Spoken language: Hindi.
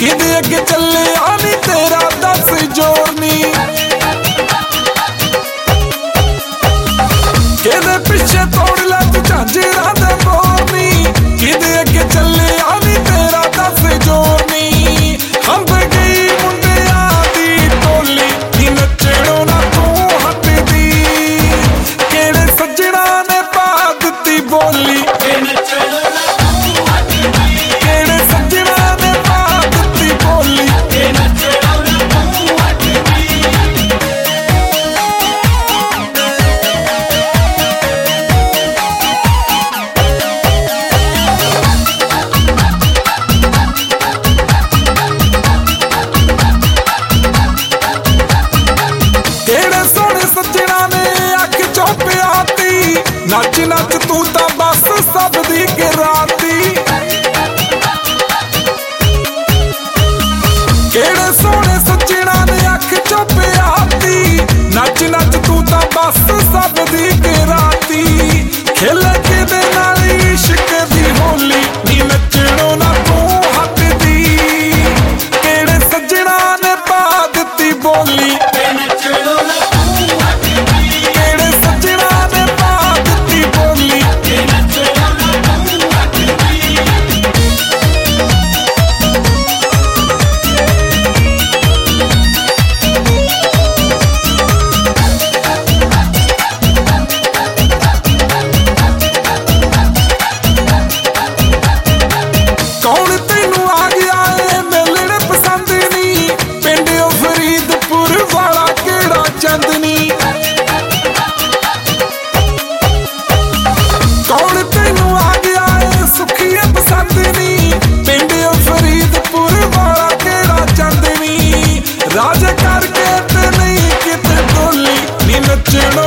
किदे अगे चले आनी तेरा दस जोरनी, किदे पिछे तोड़ ला तू झांझरा दे बोरनी, किदे अगे चले आनी तेरा दस जोरनी। हम गई मुंडिया दी टोली नी नचणों ना तू हटदी, केड़े सज्जणा ने पा दित्ती बोली नच नच तू तो बस सब दी गिराती, केड़े सोने सज्जणा ने अख चो प्याती, नच नच तू तो बस सब दी गिराती। खेल के दे नाल इश्क दी होली नी नचणों ना तू हटदी, केड़े सज्जणा ने पा दित्ती बोली राज करके ते नहीं किते बोली नी नचणों